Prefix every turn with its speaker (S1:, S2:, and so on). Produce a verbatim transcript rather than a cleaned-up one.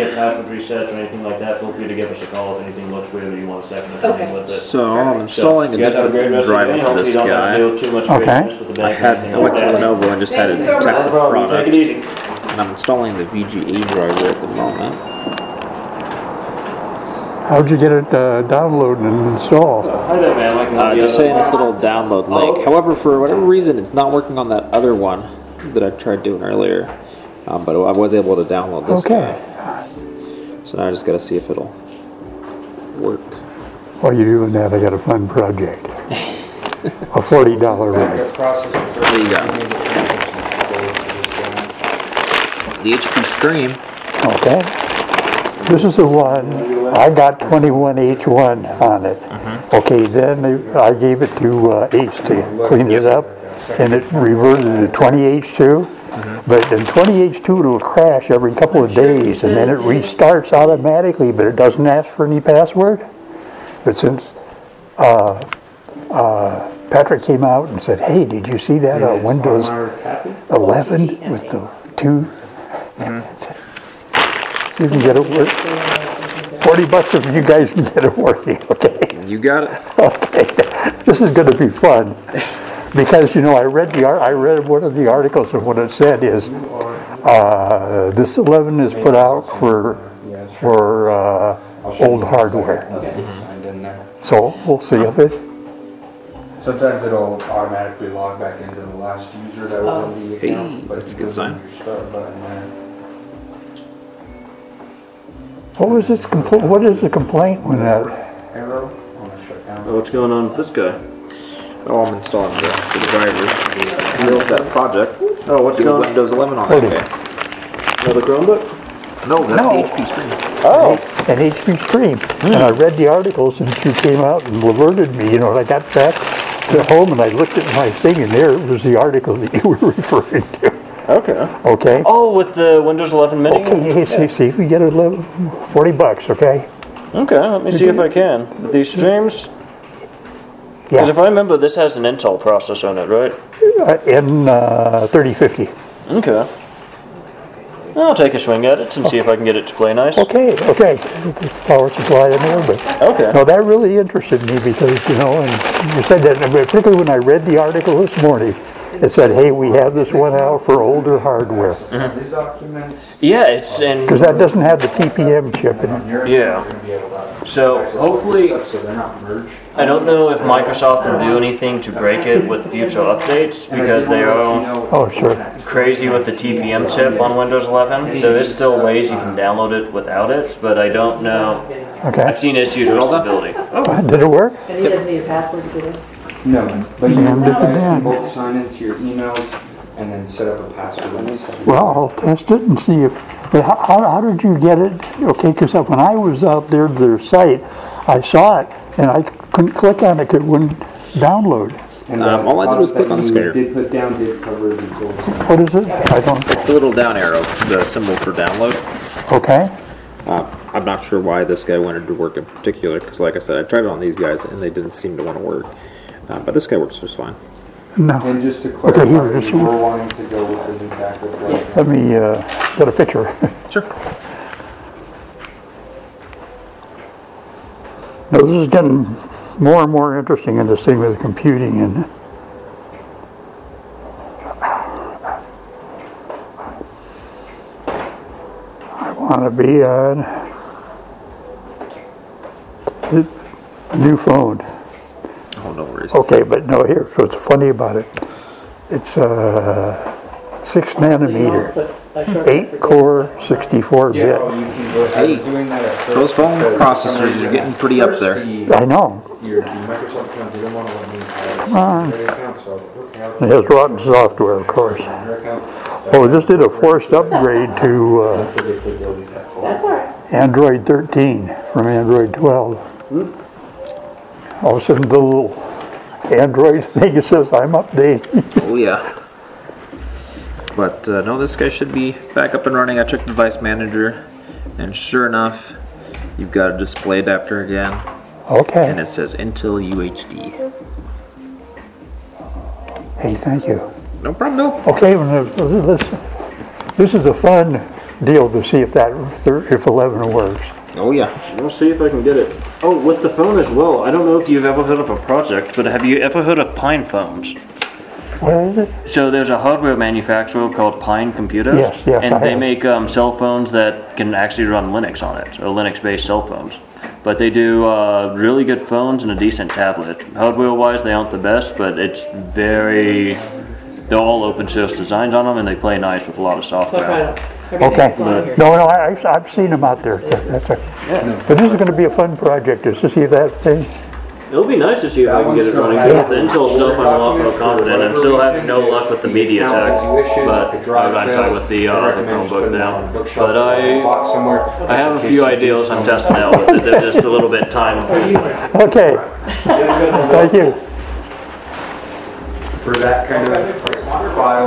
S1: get password resets or anything like that, feel free to give us a call if anything looks weird or you want a second opinion
S2: Okay.
S1: with it.
S3: So I'm installing
S1: So,
S3: a
S1: you guys have a great
S3: different
S1: rest of your
S3: driver
S1: day.
S3: for
S1: Hopefully
S3: this
S1: you don't have to
S3: guy.
S1: deal with too much
S4: Okay.
S1: craziness with the
S3: I
S1: bank.
S3: had
S1: or
S3: I
S1: anything
S3: went
S1: like
S3: to
S1: that.
S3: Lenovo and just had to
S2: Thank you so
S3: detect
S1: No
S3: the
S1: problem. Take it
S3: product.
S1: easy.
S3: And I'm installing the V G A driver at the moment.
S4: How'd you get it uh, downloaded and installed?
S1: Hi there, ma'am. I can
S3: Uh,
S1: help you
S3: just
S1: out.
S3: saying this little download link. However, for whatever reason, it's not working on that other one that I tried doing earlier. Um, but I was able to download this
S4: Okay.
S3: guy. So now I just got to see if it'll work.
S4: While you're doing that, I got a fun project. A forty dollar rate.
S3: What do you got? The H P Stream.
S4: Okay. This is the one, I got twenty-one H one on it.
S3: Mm-hmm.
S4: Okay, then I gave it to uh, Ace to clean it up, and it reverted to twenty H two.
S3: Mm-hmm.
S4: But in twenty H two it'll crash every couple of days, and then it restarts automatically, but it doesn't ask for any password. But since uh, uh, Patrick came out and said, hey, did you see that uh, Windows eleven with the two? You can get it work. forty bucks if you guys can get it working, okay?
S3: You got it.
S4: Okay. This is going to be fun. Because, you know, I read the I read one of the articles, and what it said is uh, this eleven is put out for for uh, old hardware. So we'll see if it.
S5: Sometimes it'll automatically log back into the last user that was in the account,
S3: Hey,
S5: but
S3: that's
S5: if
S3: a
S5: you
S3: good
S5: go to
S3: sign.
S5: your start button there.
S4: What was this compl- What is the complaint when that?
S5: Arrow on the shutdown.
S1: Oh, what's going on with this guy?
S3: Oh, I'm installing the, the driver. Build that project.
S1: Oh, what's
S3: Do
S1: going on?
S3: Windows eleven on
S4: What
S3: it.
S4: is-
S1: Another Chromebook?
S3: No, that's
S4: No.
S3: the H P Stream.
S4: Oh, an H P Stream. And I read the articles, and she came out and alerted me. You know, and I got back to home and I looked at my thing, and there was the article that you were referring to.
S1: Okay.
S4: Okay.
S1: Oh, with the Windows eleven Mini?
S4: Okay, hey, see, see if we get a little forty bucks, okay?
S1: Okay, let me see if I can. With these streams? Because if
S4: Yeah,
S1: I remember, this has an Intel processor on it, right?
S4: uh, in uh, thirty fifty.
S1: Okay. I'll take a swing at it and see if I can get it to play nice.
S4: Okay, okay. There's power supply in there, but
S1: Okay.
S4: no, that really interested me because, you know, and you said that, particularly when I read the article this morning, it said, hey, we have this one out for older hardware.
S5: These documents,
S1: Yeah, it's in.
S4: Because that doesn't have the T P M chip in it.
S5: you're
S1: Yeah.
S5: going to be able to
S1: So
S5: access
S1: hopefully,
S5: stuff so they're not merged.
S1: I don't know if Microsoft will do anything to break it with future updates because they are
S4: Oh, sure.
S1: crazy with the T P M chip on Windows eleven. There is still ways you can download it without it, but I don't know.
S4: Okay.
S1: I've seen issues with stability.
S4: Did it work?
S2: And he doesn't need a password to get in?
S5: No, but you
S4: Damn,
S5: guys
S4: different
S5: can
S4: man.
S5: both sign into your emails and then set up a password on this.
S4: Well, I'll test it and see if. But how, how, how did you get it? Okay, because when I was out there to their site, I saw it and I couldn't click on it. It wouldn't download.
S5: And
S3: Um, all I did was
S5: that
S3: click on the
S5: you
S3: square.
S5: did put down did cover the full.
S4: What is it? I don't.
S3: It's the little down arrow, the symbol for download.
S4: Okay.
S3: Uh, I'm not sure why this guy wanted to work in particular, because like I said, I tried it on these guys and they didn't seem to want to work. Uh, but this guy works just fine.
S4: No.
S5: And just to
S4: Okay,
S5: clarify,
S4: here, this
S5: you
S4: one.
S5: were wanting to go with the new backup, right?
S4: Let me uh, get a picture.
S3: Sure.
S4: No, this is getting more and more interesting in this thing with computing and. I want to be on a new phone.
S3: Oh, no worries.
S4: Okay, but no, here, so what's funny about it, it's uh, six nanometer, eight core, sixty-four
S5: Yeah,
S4: bit.
S5: oh, you can go ahead
S3: Hey,
S5: and doing that at first.
S3: those phone
S5: because
S3: processors
S5: for
S3: are getting pretty up there.
S5: the-
S4: I know,
S5: Your your Microsoft account didn't want to let me
S4: Uh,
S5: add a account, so okay, I'll-
S4: it has rotten software, of course.
S5: your account.
S4: Oh, this did a forced upgrade to uh,
S5: Don't forget to delete that folder.
S2: That's all right.
S4: Android thirteen from Android twelve. All of a sudden, the little Android thing says, I'm updating.
S3: Oh, yeah. But uh, no, this guy should be back up and running. I checked Device Manager, and sure enough, you've got a display adapter again, and
S4: Okay.
S3: it says Intel U H D.
S4: Hey, thank you.
S3: No problem, Bill.
S4: Okay, well, now, this, this is a fun deal to see if that, if eleven works.
S3: Oh yeah.
S1: We'll see if I can get it. Oh, with the phone as well. I don't know if you've ever heard of a project, but have you ever heard of Pine phones?
S4: What is it?
S1: So there's a hardware manufacturer called Pine Computers.
S4: Yes, yes,
S1: And
S4: I
S1: they
S4: have.
S1: make um, cell phones that can actually run Linux on it, or Linux-based cell phones. But they do uh, really good phones and a decent tablet. Hardware-wise, they aren't the best, but it's very... They're all open source designs on them, and they play nice with a lot of
S2: So I
S1: software.
S2: found
S4: Okay.
S2: everything's on here.
S4: No, no, I, I've- I've seen them out there. That's a, but this is gonna be a fun project, is to see if that thing,
S1: It'll be nice to see if I can get it running.
S5: Yeah.
S1: With the Intel stuff, I'm a lot more confident. I'm still having no luck with the MediaTek, but I'm sorry, with the, uh, the Chromebook now. But I, I have a few ideas I'm testing out with it. They're just a little bit time.
S4: okay. Thank you.
S5: For that kind of file.